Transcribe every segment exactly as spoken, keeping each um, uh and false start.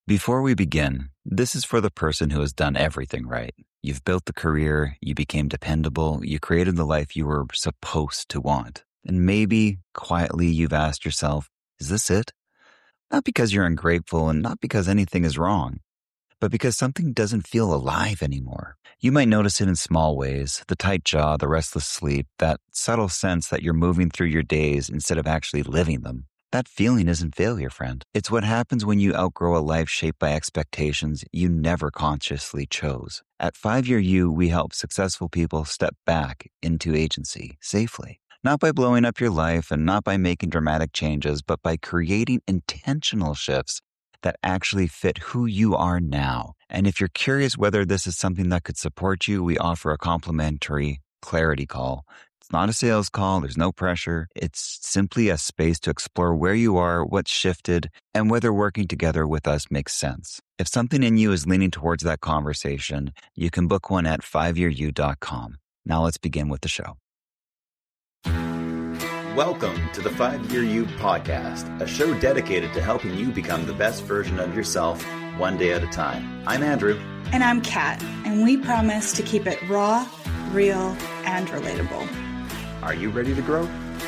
Before we begin, this is for the person who has done everything right. You've built the career, you became dependable, you created the life you were supposed to want. And maybe, quietly, you've asked yourself, is this it? Not because you're ungrateful and not because anything is wrong, but because something doesn't feel alive anymore. You might notice it in small ways, the tight jaw, the restless sleep, that subtle sense that you're moving through your days instead of actually living them. That feeling isn't failure, friend. It's what happens when you outgrow a life shaped by expectations you never consciously chose. At five year U, we help successful people step back into agency safely. Not by blowing up your life and not by making dramatic changes, but by creating intentional shifts that actually fit who you are now. And if you're curious whether this is something that could support you, we offer a complimentary clarity call. It's not a sales call. There's no pressure. It's simply a space to explore where you are, what's shifted, and whether working together with us makes sense. If something in you is leaning towards that conversation, you can book one at five year u dot com. Now let's begin with the show. Welcome to the five year U podcast, a show dedicated to helping you become the best version of yourself one day at a time. I'm Andrew. And I'm Kat, and we promise to keep it raw, real, and relatable. Are you ready to grow?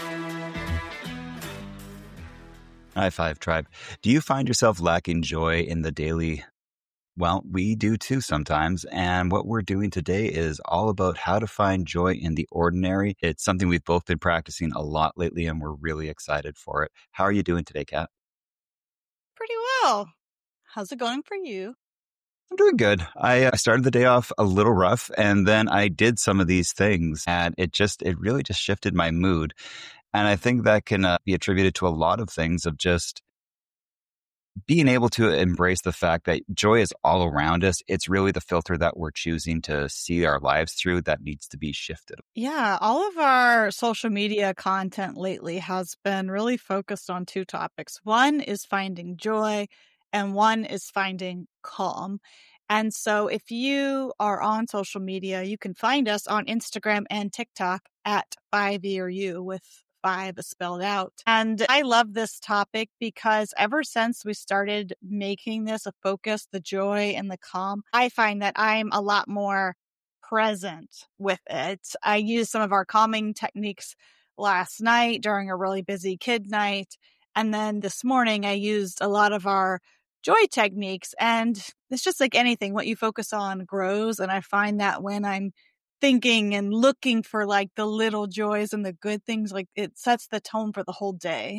High five, tribe. Do you find yourself lacking joy in the daily? Well, we do too sometimes. And what we're doing today is all about how to find joy in the ordinary. It's something we've both been practicing a lot lately, and we're really excited for it. How are you doing today, Kat? Pretty well. How's it going for you? I'm doing good. I uh, started the day off a little rough, and then I did some of these things, and it just, it really just shifted my mood. And I think that can uh, be attributed to a lot of things of just being able to embrace the fact that joy is all around us. It's really the filter that we're choosing to see our lives through that needs to be shifted. Yeah, all of our social media content lately has been really focused on two topics. One is finding joy, and one is finding calm. And so if you are on social media, you can find us on Instagram and TikTok at five year U with five spelled out. And I love this topic because ever since we started making this a focus, the joy and the calm, I find that I'm a lot more present with it. I used some of our calming techniques last night during a really busy kid night. And then this morning, I used a lot of our joy techniques. And it's just like anything, what you focus on grows. And I find that when I'm thinking and looking for like the little joys and the good things, like it sets the tone for the whole day.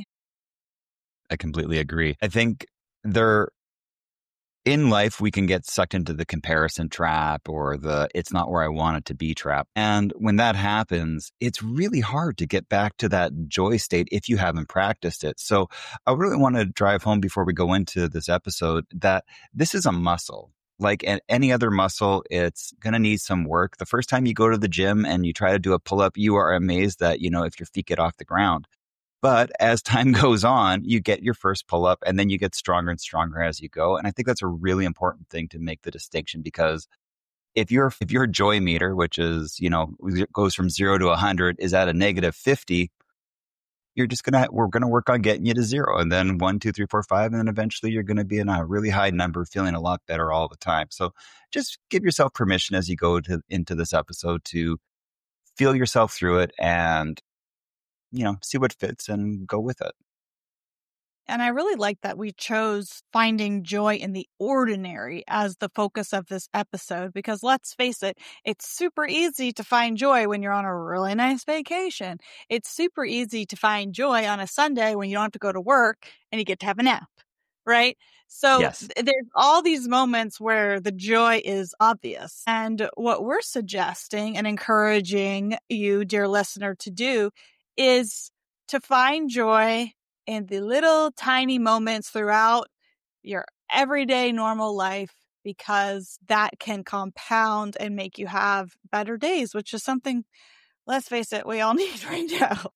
I completely agree. I think there, in life, we can get sucked into the comparison trap or the it's not where I want it to be trap. And when that happens, it's really hard to get back to that joy state if you haven't practiced it. So I really want to drive home before we go into this episode that this is a muscle. Like any other muscle, it's going to need some work. The first time you go to the gym and you try to do a pull-up, you are amazed that, you know, if your feet get off the ground. But as time goes on, you get your first pull-up and then you get stronger and stronger as you go. And I think that's a really important thing to make the distinction, because if your if your joy meter, which is, you know, goes from zero to one hundred, is at a negative fifty, you're just going to, we're going to work on getting you to zero. And then one, two, three, four, five. And then eventually you're going to be in a really high number, feeling a lot better all the time. So just give yourself permission as you go to, into this episode to feel yourself through it and, you know, see what fits and go with it. And I really like that we chose finding joy in the ordinary as the focus of this episode, because let's face it, it's super easy to find joy when you're on a really nice vacation. It's super easy to find joy on a Sunday when you don't have to go to work and you get to have a nap, right? So yes. th- there's all these moments where the joy is obvious. And what we're suggesting and encouraging you, dear listener, to do is to find joy in the little tiny moments throughout your everyday normal life, because that can compound and make you have better days, which is something, let's face it, we all need right now.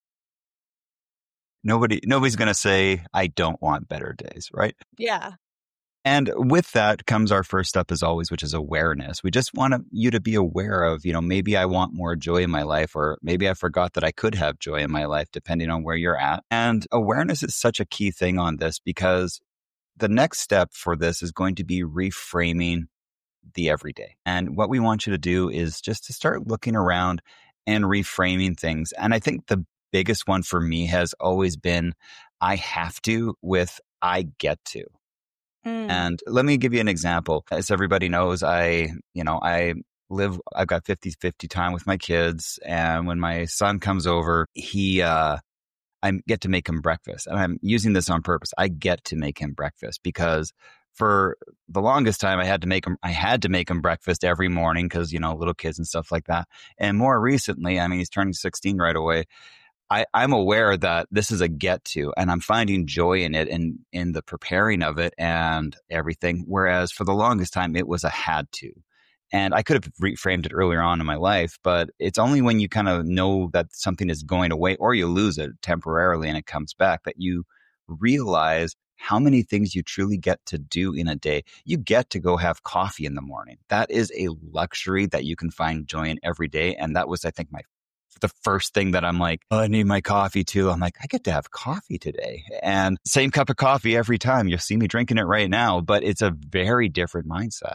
Nobody, nobody's going to say, I don't want better days, right? Yeah. And with that comes our first step, as always, which is awareness. We just want you to be aware of, you know, maybe I want more joy in my life, or maybe I forgot that I could have joy in my life, depending on where you're at. And awareness is such a key thing on this, because the next step for this is going to be reframing the everyday. And what we want you to do is just to start looking around and reframing things. And I think the biggest one for me has always been I have to with I get to. Mm. And let me give you an example. As everybody knows, I, you know, I live, I've got fifty-fifty time with my kids. And when my son comes over, he, uh, I get to make him breakfast. And I'm using this on purpose. I get to make him breakfast because for the longest time, I had to make him, I had to make him breakfast every morning because, you know, little kids and stuff like that. And more recently, I mean, he's turning sixteen right away. I, I'm aware that this is a get to, and I'm finding joy in it and in the preparing of it and everything. Whereas for the longest time, it was a had to. And I could have reframed it earlier on in my life, but it's only when you kind of know that something is going away or you lose it temporarily and it comes back that you realize how many things you truly get to do in a day. You get to go have coffee in the morning. That is a luxury that you can find joy in every day. And that was, I think, my the first thing that I'm like, oh, I need my coffee too. I'm like, I get to have coffee today. And same cup of coffee every time. You'll see me drinking it right now, but it's a very different mindset.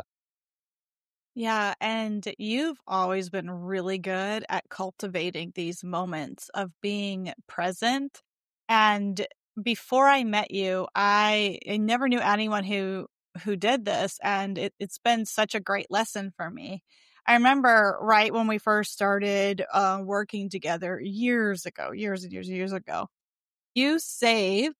Yeah, and you've always been really good at cultivating these moments of being present. And before I met you, I, I never knew anyone who who did this, and it, it's been such a great lesson for me. I remember right when we first started uh, working together years ago, years and years and years ago, you saved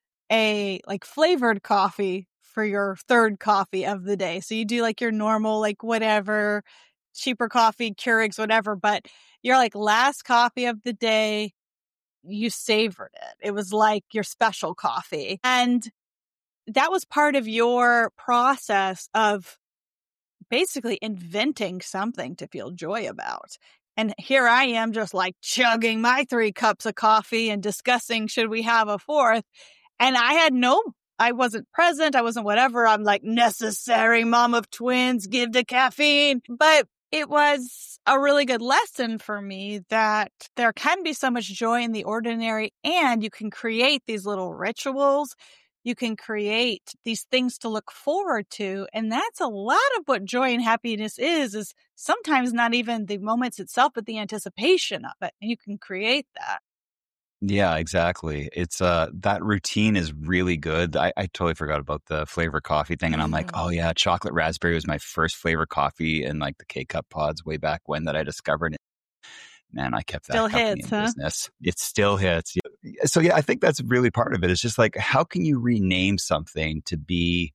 a like flavored coffee for your third coffee of the day. So you do like your normal, like whatever, cheaper coffee, Keurigs, whatever, but your like last coffee of the day, you savored it. It was like your special coffee. And that was part of your process of basically inventing something to feel joy about. And here I am just like chugging my three cups of coffee and discussing, should we have a fourth? And I had no, I wasn't present. I wasn't whatever. I'm like, necessary mom of twins, give the caffeine. But it was a really good lesson for me that there can be so much joy in the ordinary, and you can create these little rituals. You can create these things to look forward to. And that's a lot of what joy and happiness is, is sometimes not even the moments itself, but the anticipation of it. And you can create that. Yeah, exactly. It's uh that routine is really good. I, I totally forgot about the flavor coffee thing. And I'm like, oh yeah, chocolate raspberry was my first flavor coffee in like the K-Cup pods way back when that I discovered. Man, I kept that still company hits, in huh? business. It still hits. So yeah, I think that's really part of it. It's just like, how can you rename something to be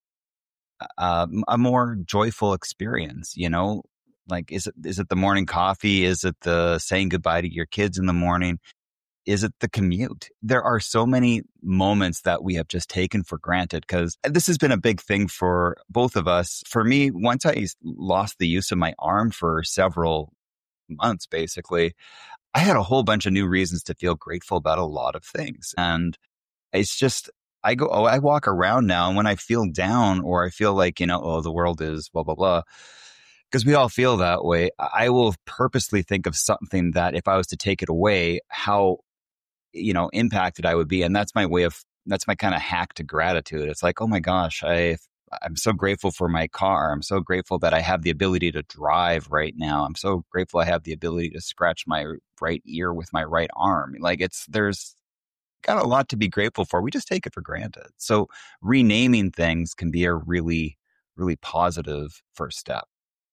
uh, a more joyful experience? You know, like, is it is it the morning coffee? Is it the saying goodbye to your kids in the morning? Is it the commute? There are so many moments that we have just taken for granted, because this has been a big thing for both of us. For me, once I lost the use of my arm for several months, basically, I had a whole bunch of new reasons to feel grateful about a lot of things. And it's just, I go, oh, I walk around now, and when I feel down or I feel like, you know, oh, the world is blah, blah, blah, because we all feel that way, I will purposely think of something that if I was to take it away, how, you know, impacted I would be. And that's my way of, that's my kind of hack to gratitude. It's like, oh my gosh, I, I'm so grateful for my car. I'm so grateful that I have the ability to drive right now. I'm so grateful I have the ability to scratch my right ear with my right arm. Like, it's, there's got a lot to be grateful for. We just take it for granted. So renaming things can be a really, really positive first step.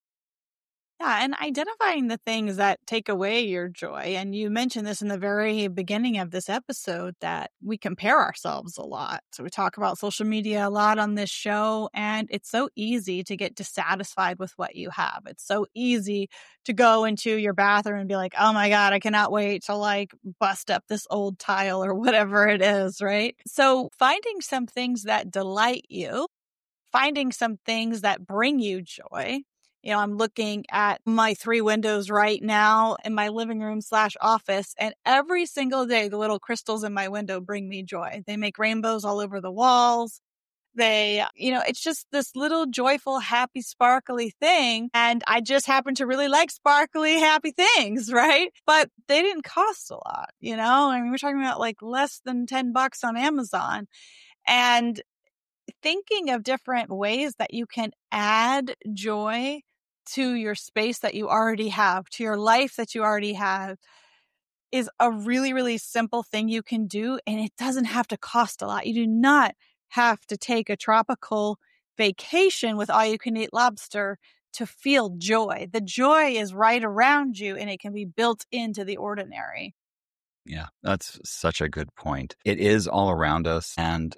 Yeah, and identifying the things that take away your joy. And you mentioned this in the very beginning of this episode, that we compare ourselves a lot. So we talk about social media a lot on this show, and it's so easy to get dissatisfied with what you have. It's so easy to go into your bathroom and be like, oh my God, I cannot wait to like bust up this old tile or whatever it is, right? So finding some things that delight you, finding some things that bring you joy. You know, I'm looking at my three windows right now in my living room slash office, and every single day, the little crystals in my window bring me joy. They make rainbows all over the walls. They, you know, it's just this little joyful, happy, sparkly thing. And I just happen to really like sparkly, happy things, right? But they didn't cost a lot, you know? I mean, we're talking about like less than ten bucks on Amazon. And thinking of different ways that you can add joy to your space that you already have, to your life that you already have, is a really, really simple thing you can do. And it doesn't have to cost a lot. You do not have to take a tropical vacation with all you can eat lobster to feel joy. The joy is right around you and it can be built into the ordinary. Yeah, that's such a good point. It is all around us. And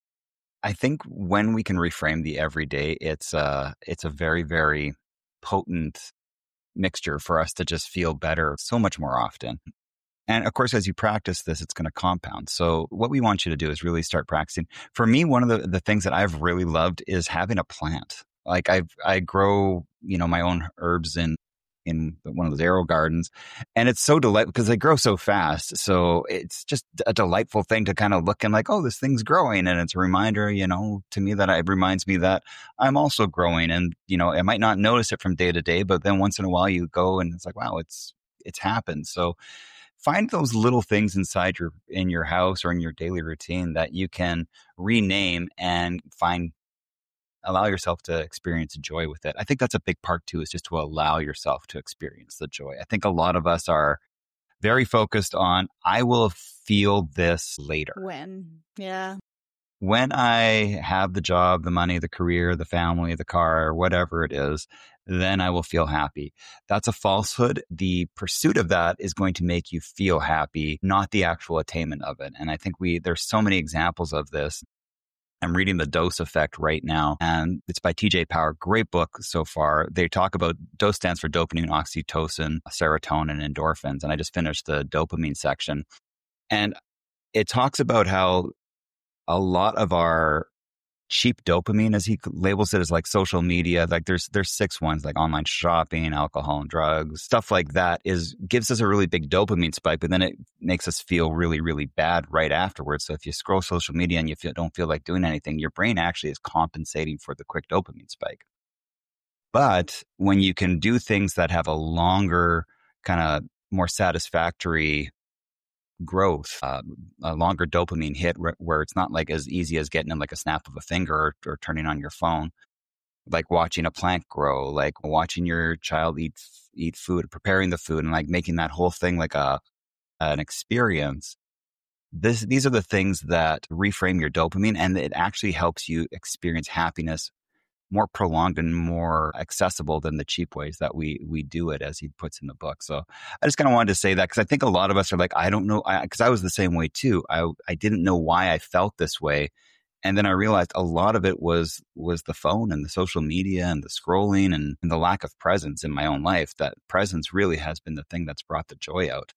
I think when we can reframe the everyday, it's a, it's a very, very potent mixture for us to just feel better so much more often. And of course, as you practice this, it's going to compound. So what we want you to do is really start practicing. For me, one of the, the things that I've really loved is having a plant. Like I've, I grow, you know, my own herbs in, in one of those arrow gardens. And it's so delightful because they grow so fast. So it's just a delightful thing to kind of look and like, oh, this thing's growing. And it's a reminder, you know, to me that it reminds me that I'm also growing. And, you know, I might not notice it from day to day, but then once in a while you go and it's like, wow, it's, it's happened. So find those little things inside your, in your house or in your daily routine that you can rename and find, allow yourself to experience joy with it. I think that's a big part too, is just to allow yourself to experience the joy. I think a lot of us are very focused on, I will feel this later. When, yeah. When I have the job, the money, the career, the family, the car, whatever it is, then I will feel happy. That's a falsehood. The pursuit of that is going to make you feel happy, not the actual attainment of it. And I think we, there's so many examples of this. I'm reading The Dose Effect right now, and it's by T J Power. Great book so far. They talk about, DOSE stands for dopamine, oxytocin, serotonin, and endorphins. And I just finished the dopamine section. And it talks about how a lot of our cheap dopamine, as he labels it, is like social media. Like there's there's six ones, like online shopping, alcohol and drugs, stuff like that, is gives us a really big dopamine spike, but then it makes us feel really, really bad right afterwards. So if you scroll social media and you feel, don't feel like doing anything, your brain actually is compensating for the quick dopamine spike. But when you can do things that have a longer, kind of more satisfactory growth, uh, a longer dopamine hit where, where it's not like as easy as getting in like a snap of a finger or, or turning on your phone, like watching a plant grow, like watching your child eat eat food, preparing the food, and like making that whole thing like a an experience. This these are the things that reframe your dopamine, and it actually helps you experience happiness more prolonged and more accessible than the cheap ways that we we do it, as he puts in the book. So I just kind of wanted to say that because I think a lot of us are like, I don't know, because I, I was the same way too. I I didn't know why I felt this way. And then I realized a lot of it was was the phone and the social media and the scrolling and, and the lack of presence in my own life. That presence really has been the thing that's brought the joy out.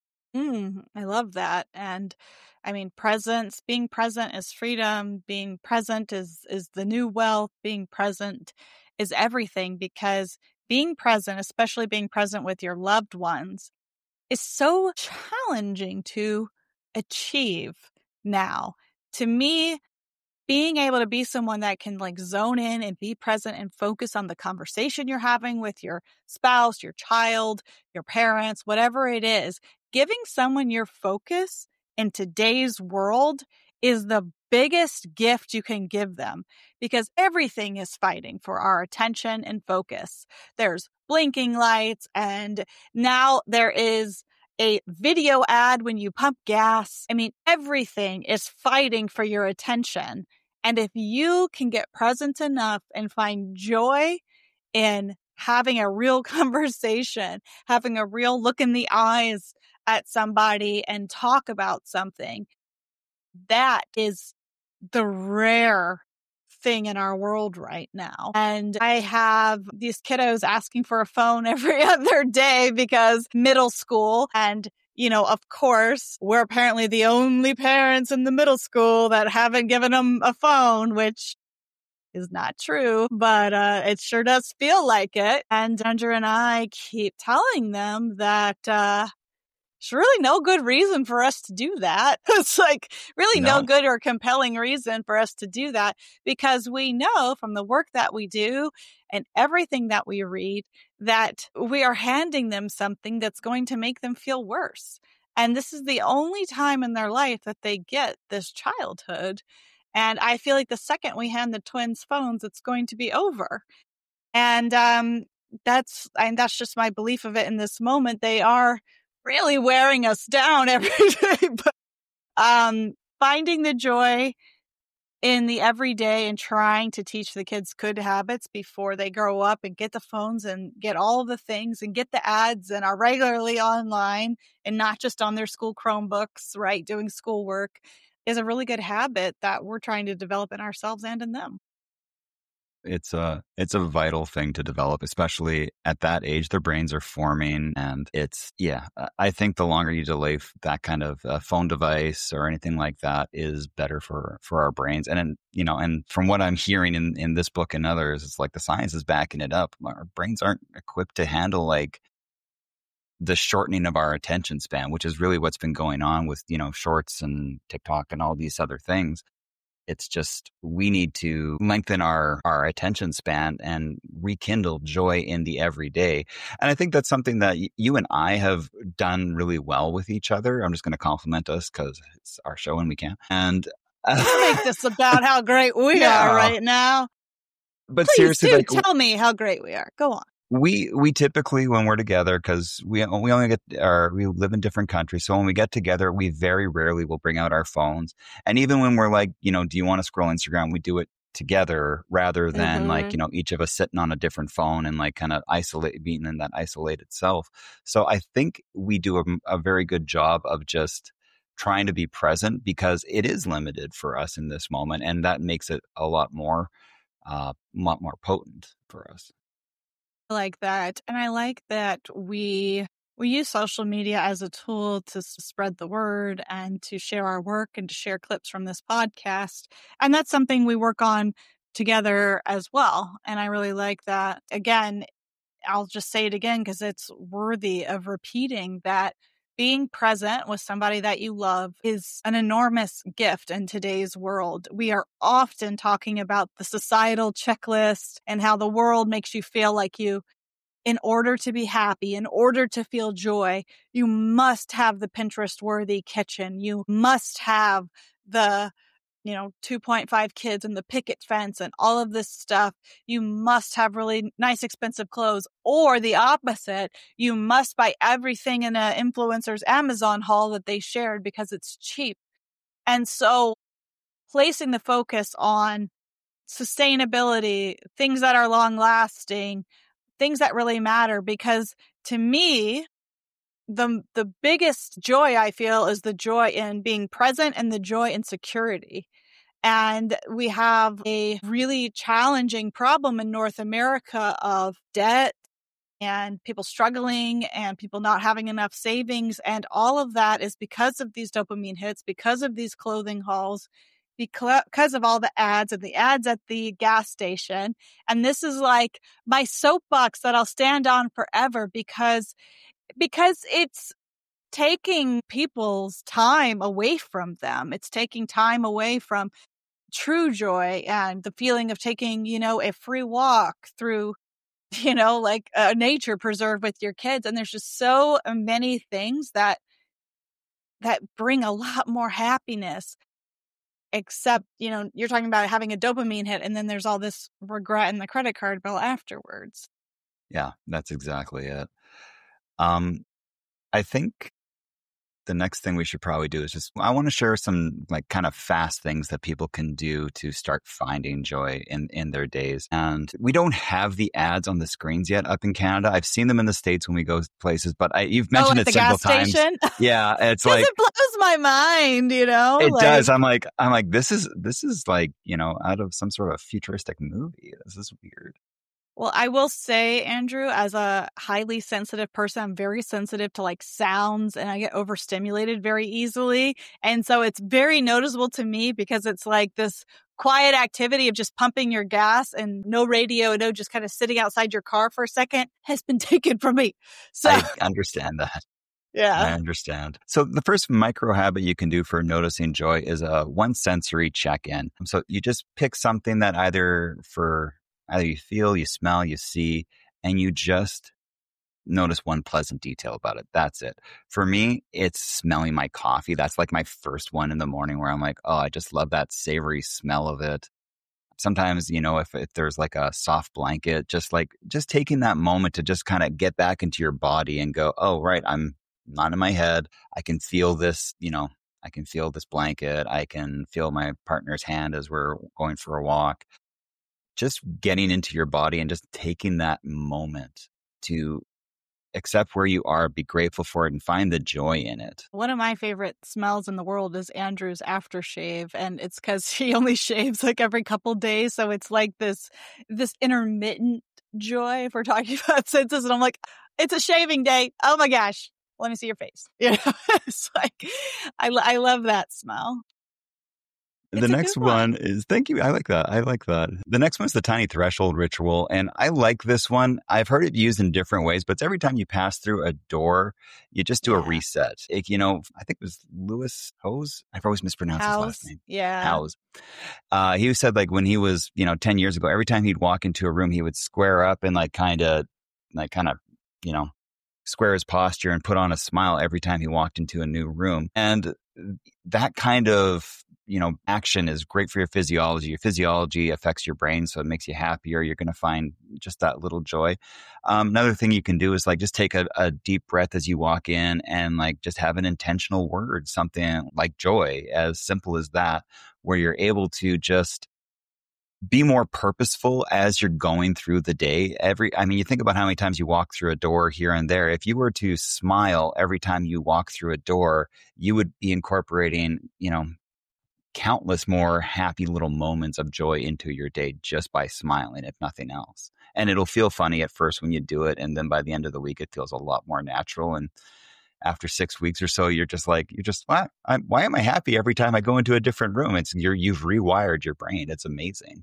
Mm, I love that. And I mean, presence, being present is freedom. Being present is, is the new wealth. Being present is everything, because being present, especially being present with your loved ones, is so challenging to achieve now. To me, being able to be someone that can like zone in and be present and focus on the conversation you're having with your spouse, your child, your parents, whatever it is, giving someone your focus in today's world is the biggest gift you can give them, because everything is fighting for our attention and focus. There's blinking lights, and now there is a video ad when you pump gas. I mean, everything is fighting for your attention. And if you can get present enough and find joy in having a real conversation, having a real look in the eyes at somebody and talk about something, that is the rare thing in our world right now. And I have these kiddos asking for a phone every other day because middle school. And, you know, of course, we're apparently the only parents in the middle school that haven't given them a phone, which is not true, but uh, it sure does feel like it. And Andrew and I keep telling them that uh, there's really no good reason for us to do that. It's like really no. no good or compelling reason for us to do that, because we know from the work that we do and everything that we read that we are handing them something that's going to make them feel worse. And this is the only time in their life that they get this childhood. And I feel like the second we hand the twins phones, it's going to be over. And um, that's and that's just my belief of it in this moment. They are really wearing us down every day. But um, finding the joy in the everyday and trying to teach the kids good habits before they grow up and get the phones and get all the things and get the ads and are regularly online and not just on their school Chromebooks, right, doing schoolwork, is a really good habit that we're trying to develop in ourselves and in them. It's a it's a vital thing to develop, especially at that age. Their brains are forming, and it's yeah. I think the longer you delay that kind of uh, phone device or anything like that is better for for our brains. And and you know, and from what I'm hearing in in this book and others, it's like the science is backing it up. Our brains aren't equipped to handle like the shortening of our attention span, which is really what's been going on with you know shorts and TikTok and all these other things. It's just we need to lengthen our, our attention span and rekindle joy in the everyday. And I think that's something that y- you and I have done really well with each other. I'm just going to compliment us because it's our show and we can. And uh, make this about how great we yeah. are right now. But Please seriously, do like, tell me how great we are. Go on. We we typically, when we're together, because we we only get, or we live in different countries, so when we get together, we very rarely will bring out our phones. And even when we're like, you know, do you want to scroll Instagram? We do it together rather than mm-hmm. like, you know, each of us sitting on a different phone and like kind of isolate, being in that isolated self. So I think we do a, a very good job of just trying to be present because it is limited for us in this moment, and that makes it a lot more, uh, lot more potent for us. I like that. And I like that we we use social media as a tool to spread the word and to share our work and to share clips from this podcast. And that's something we work on together as well. And I really like that. Again, I'll just say it again because it's worthy of repeating that being present with somebody that you love is an enormous gift in today's world. We are often talking about the societal checklist and how the world makes you feel like you, in order to be happy, in order to feel joy, you must have the Pinterest-worthy kitchen. You must have the, you know, two point five kids and the picket fence and all of this stuff. You must have really nice, expensive clothes. Or the opposite, you must buy everything in an influencer's Amazon haul that they shared because it's cheap. And so placing the focus on sustainability, things that are long-lasting, things that really matter, because to me, the the biggest joy I feel is the joy in being present and the joy in security. And we have a really challenging problem in North America of debt and people struggling and people not having enough savings. And all of that is because of these dopamine hits, because of these clothing hauls, because of all the ads and the ads at the gas station. And this is like my soapbox that I'll stand on forever because, because it's taking people's time away from them. It's taking time away from true joy and the feeling of taking, you know, a free walk through, you know, like a nature preserve with your kids. And there's just so many things that, that bring a lot more happiness, except, you know, you're talking about having a dopamine hit and then there's all this regret in the credit card bill afterwards. Yeah, that's exactly it. Um, I think the next thing we should probably do is just, I want to share some like kind of fast things that people can do to start finding joy in, in their days. And we don't have the ads on the screens yet up in Canada. I've seen them in the States when we go places, but I, you've mentioned oh, it several times. Station? Yeah. It's like, it blows my mind, you know? It like, does. I'm like, I'm like, this is, this is like, you know, out of some sort of futuristic movie. This is weird. Well, I will say, Andrew, as a highly sensitive person, I'm very sensitive to like sounds and I get overstimulated very easily. And so it's very noticeable to me because it's like this quiet activity of just pumping your gas and no radio, no just kind of sitting outside your car for a second has been taken from me. So I understand that. Yeah. I understand. So the first micro habit you can do for noticing joy is a one sensory check-in. So you just pick something that either for Either you feel, you smell, you see, and you just notice one pleasant detail about it. That's it. For me, it's smelling my coffee. That's like my first one in the morning where I'm like, oh, I just love that savory smell of it. Sometimes, you know, if, if there's like a soft blanket, just like just taking that moment to just kind of get back into your body and go, oh, right, I'm not in my head. I can feel this, you know, I can feel this blanket. I can feel my partner's hand as we're going for a walk. Just getting into your body and just taking that moment to accept where you are, be grateful for it, and find the joy in it. One of my favorite smells in the world is Andrew's aftershave, and it's because he only shaves like every couple days, so it's like this this intermittent joy. If we're talking about senses, and I'm like, it's a shaving day. Oh my gosh, let me see your face. You know, it's like I I love that smell. The next one. one is, thank you. I like that. I like that. The next one's the tiny threshold ritual. And I like this one. I've heard it used in different ways, but it's every time you pass through a door, you just do yeah. a reset. It, you know, I think it was Lewis Howes. I've always mispronounced Howes. his last name. Yeah. Howes. Uh, he said like when he was, you know, ten years ago, every time he'd walk into a room, he would square up and like kind of, like kind of, you know, square his posture and put on a smile every time he walked into a new room. And that kind of, you know, action is great for your physiology. Your physiology affects your brain, so it makes you happier. You're going to find just that little joy. Um, another thing you can do is like just take a, a deep breath as you walk in and like just have an intentional word, something like joy, as simple as that, where you're able to just be more purposeful as you're going through the day. Every, I mean, you think about how many times you walk through a door here and there. If you were to smile every time you walk through a door, you would be incorporating, you know, countless more happy little moments of joy into your day just by smiling, if nothing else. And it'll feel funny at first when you do it. And then by the end of the week, it feels a lot more natural. And after six weeks or so, you're just like, you're just, why, I'm, why am I happy every time I go into a different room? It's you're, you've rewired your brain. It's amazing.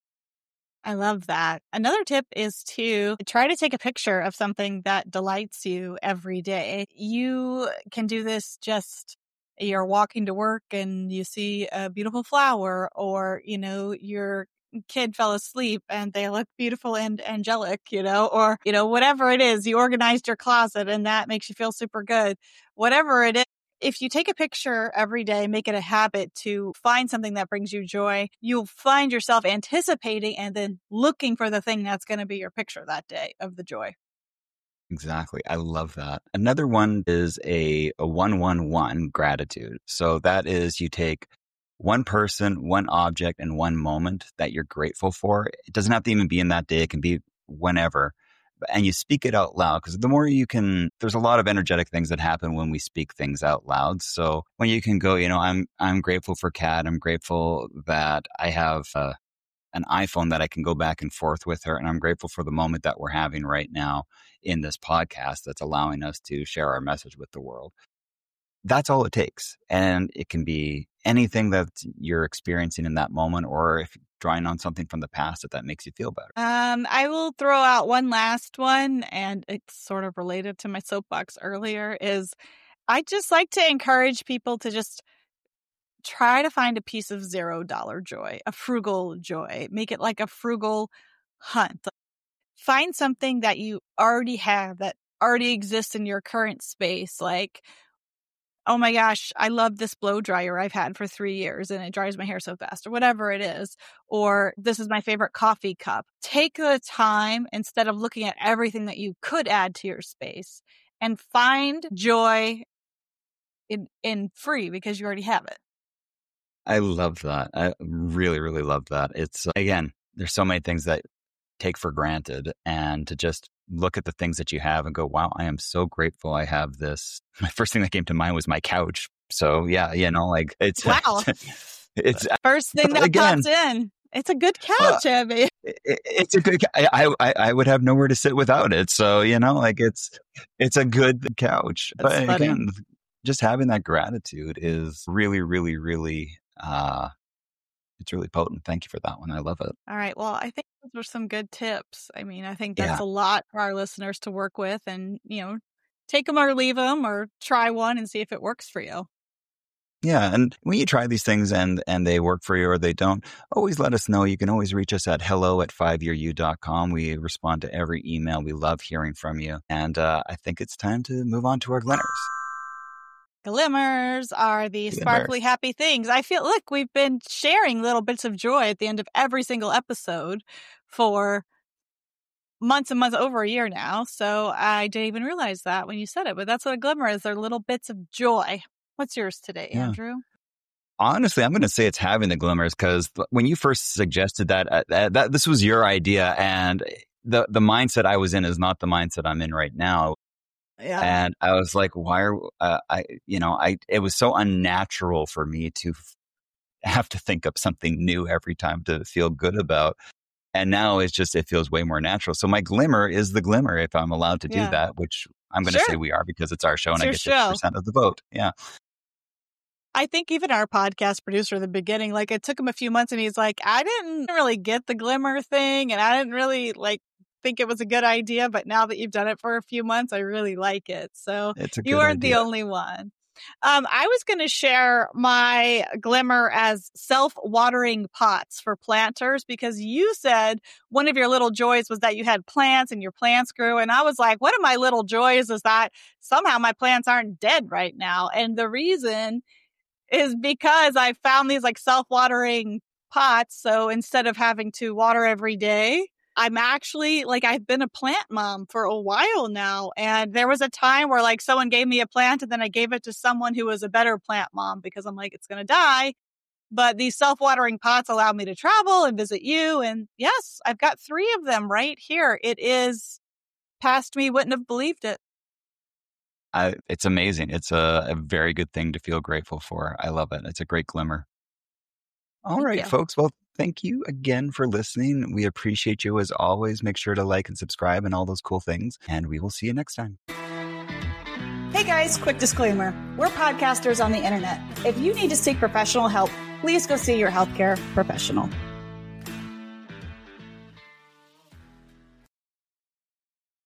I love that. Another tip is to try to take a picture of something that delights you every day. You can do this just you're walking to work and you see a beautiful flower, or, you know, your kid fell asleep and they look beautiful and angelic, you know, or, you know, whatever it is, you organized your closet and that makes you feel super good. Whatever it is, if you take a picture every day, make it a habit to find something that brings you joy, you'll find yourself anticipating and then looking for the thing that's going to be your picture that day of the joy. Exactly. I love that. Another one is a, a one, one, one gratitude. So that is you take one person, one object, and one moment that you're grateful for. It doesn't have to even be in that day. It can be whenever. And you speak it out loud, because the more you can, there's a lot of energetic things that happen when we speak things out loud. So when you can go, you know, I'm, I'm grateful for Kat. I'm grateful that I have uh, an iPhone that I can go back and forth with her. And I'm grateful for the moment that we're having right now in this podcast that's allowing us to share our message with the world. That's all it takes. And it can be anything that you're experiencing in that moment, or if drawing on something from the past that that makes you feel better. Um, I will throw out one last one, and it's sort of related to my soapbox earlier, is I just like to encourage people to just try to find a piece of zero dollar joy, a frugal joy. Make it like a frugal hunt. Find something that you already have, that already exists in your current space, like, oh my gosh, I love this blow dryer I've had for three years and it dries my hair so fast, or whatever it is. Or this is my favorite coffee cup. Take the time, instead of looking at everything that you could add to your space, and find joy in, in free, because you already have it. I love that. I really, really love that. It's, again, there's so many things that take for granted, and to just look at the things that you have and go, wow, I am so grateful I have this. My first thing that came to mind was my couch. So yeah, you know, like it's, wow. it's first thing that again, pops in. It's a good couch, uh, Abby. It, it's a good, I, I, I would have nowhere to sit without it. So, you know, like it's, it's a good couch. That's but funny. Again, just having that gratitude is really, really, really, uh, it's really potent. Thank you for that one. I love it. All right. Well, I think those were some good tips. I mean, I think that's Yeah. a lot for our listeners to work with, and, you know, take them or leave them, or try one and see if it works for you. Yeah. And when you try these things and, and they work for you or they don't, always let us know. You can always reach us at hello at five year u dot com. We respond to every email. We love hearing from you. And uh, I think it's time to move on to our glimmers. Glimmers are the Glimmers. sparkly, happy things. I feel, look, we've been sharing little bits of joy at the end of every single episode for months and months, over a year now. So I didn't even realize that when you said it, but that's what a glimmer is. They're little bits of joy. What's yours today, Yeah. Andrew? Honestly, I'm going to say it's having the glimmers because when you first suggested that, uh, that, that this was your idea, and the the mindset I was in is not the mindset I'm in right now. Yeah. And I was like, why are uh, I? You know, I it was so unnatural for me to f- have to think up something new every time to feel good about. And now it's just, it feels way more natural. So my glimmer is the glimmer if I'm allowed to do Yeah. that, which I'm going to Sure. say we are because it's our show and It's I your get show. fifty percent of the vote. Yeah. I think even our podcast producer at the beginning, like it took him a few months and he's like, I didn't really get the glimmer thing and I didn't really like think it was a good idea. But now that you've done it for a few months, I really like it. So It's a you good aren't the idea. only one. Um, I was going to share my glimmer as self-watering pots for planters because you said one of your little joys was that you had plants and your plants grew. And I was like, one of my little joys is that somehow my plants aren't dead right now. And the reason is because I found these like self-watering pots. So instead of having to water every day, I'm actually like, I've been a plant mom for a while now. And there was a time where like someone gave me a plant and then I gave it to someone who was a better plant mom because I'm like, it's going to die. But these self-watering pots allow me to travel and visit you. And yes, I've got three of them right here. It is past me, wouldn't have believed it. I, it's amazing. It's a, a very good thing to feel grateful for. I love it. It's a great glimmer. All Thank right, you. folks. Well, thank you again for listening. We appreciate you as always. Make sure to like and subscribe and all those cool things. And we will see you next time. Hey guys, quick disclaimer. We're podcasters on the internet. If you need to seek professional help, please go see your healthcare professional.